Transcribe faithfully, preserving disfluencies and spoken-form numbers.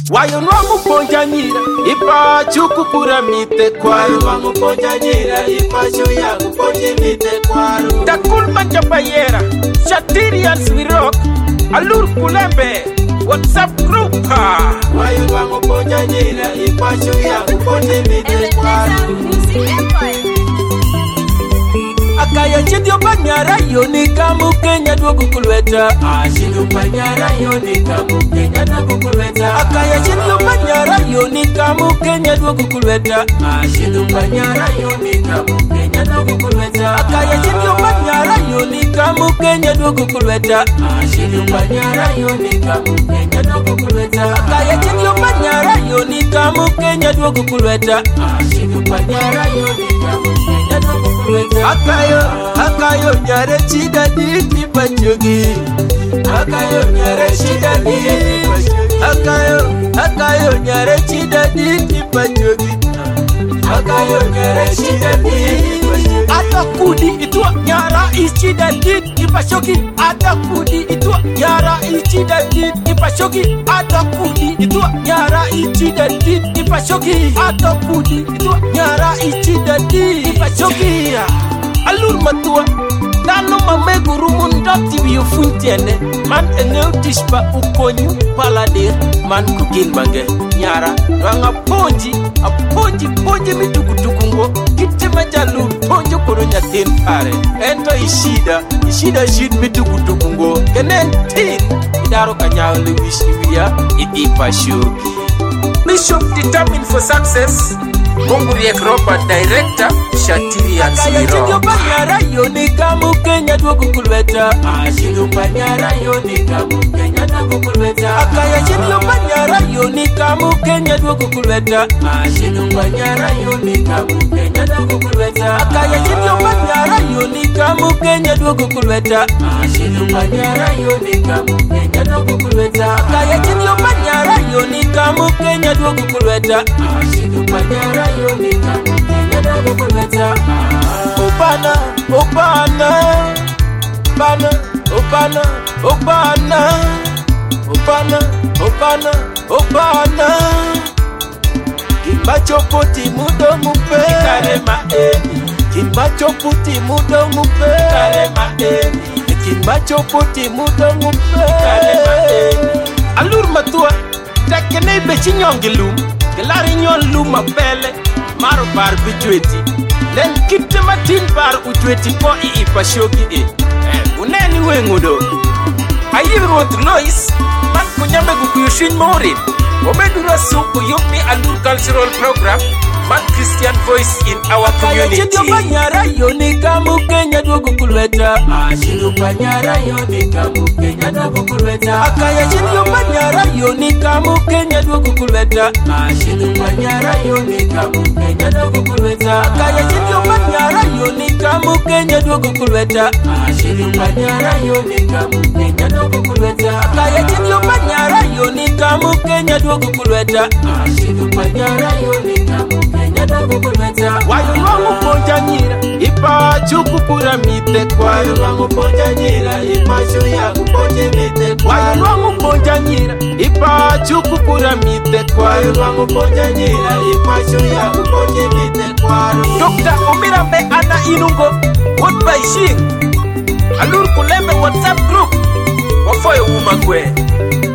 Wayo nwangu ponja nyira ipa chuku kura mite kwaru. Nwangu ponja nyira ipa chuya kuponji mite kwaru. Takul manja bayera Shatirians we rock Alur Kulembe WhatsApp group ha. Wayo nwangu ponja nyira ipa chuya kuponji mite kwaru. Akaya chidio banyara yoni kamu Kenya dwogu kulweta. Ashidu banyara yoni kamu Kenya dwogu kulweta. Akaya chidio banyara yoni kamu Kenya dwogu kulweta. Ashidu banyara yoni kamu Kenya dwogu kulweta. Akaya chidio banyara yoni kamu Kenya dwogu kulweta. Ashidu banyara yoni kamu Kenya dwogu kulweta. Akaya chidio banyara yoni kamu Kenya dwogu kulweta. Ashidu banyara yoni kamu Kenya dwogu kulweta. Akayo, akayo nyare chida diti pachogi. Akayo nyare chida diti pachogi. Akayo, akayo nyare chida diti pachogi. Akayo nyare chida diti pachogi. Ata kudi itua nyara ichida diti pachogi. Ata kudi itua nyara ichida diti pachogi. Ata kudi itua nyara ichida diti pachogi. Ata kudi itua nyara ichida diti pachogi. Alur matua Dano mamegu rumundati biyo funtiene. Man eneu tishpa ukonyu paladir. Man kugin mange nyara Ranga ponji A ponji ponji mitukutukungo Kite majalu ponjo koro nyatin pare. Ento ishida Ishida shid mitukutukungo Kenen tin Idaro kanyaw le wishivia Iipa shuki Bishop determined for success Munguriek Robert Director Shatirians we rock. Akaya banyara yoni kamu Kenya dwogu kulweta. Ashidu banyara yoni kamu Kenya dwogu kulweta. Akaya banyara yoni kamu Kenya dwogu kulweta. Ashidu banyara yoni kamu Kenya dwogu kulweta. Akaya banyara yoni kamu Kenya dwogu kulweta. Ashidu banyara yoni kamu Kenya dwogu kulweta. Akaya banyara yoni kamu Kenya dwogu kulweta. Ashidu banyara yoni kamu Kenya dwogu kulweta. Obana, Obana, Obana, Obana, Obana, Obana, Obana, Obana. Kimbacho puti mudo mupe Karema eni. Kimbacho puti mudo mupe Karema eni. Kimbacho puti mudo mupe Karema eni. Alur matua Takene bechi nyongilum Gelari nyon luma pele Maro bar bijweti Len kite matin bar ujweti po iipa shogi e Uneni wengudo Ayiru want noise Man kunyame kukuyushin morin Omedura suku yupi Alur cultural program Man Christian voice in our community. Akaya chidio banyara yoni kamu Kenya dwogu kulweta. Ashidu banyara yoni kamu Kenya dwogu kulweta. Akaya chidio banyara yoni kamu Kenya dwogu kulweta. Ashidu banyara yoni kamu Kenya dwogu kulweta. Akaya chidio banyara yoni kamu Kenya dwogu kulweta. Ashidu banyara yoni kamu Kenya dwogu kulweta. Akaya chidio banyara yoni kamu Kenya dwogu kulweta. Ashidu banyara yoni kamu Kenya dwogu kulweta. Wayo nwangu ponja nyira ipa chuku kura mite kwaru. Wayo nwangu ponja nyira ipa chuya kuponji mite kwaru. Wayo nwangu ponja nyira ipa chuku kura mite kwaru. Wayo nwangu ponja nyira ipa chuya kuponji mite kwaru. Doctor Omirambe ana inungo What by Shing Alur Kulembe WhatsApp group Wafoyo umagwe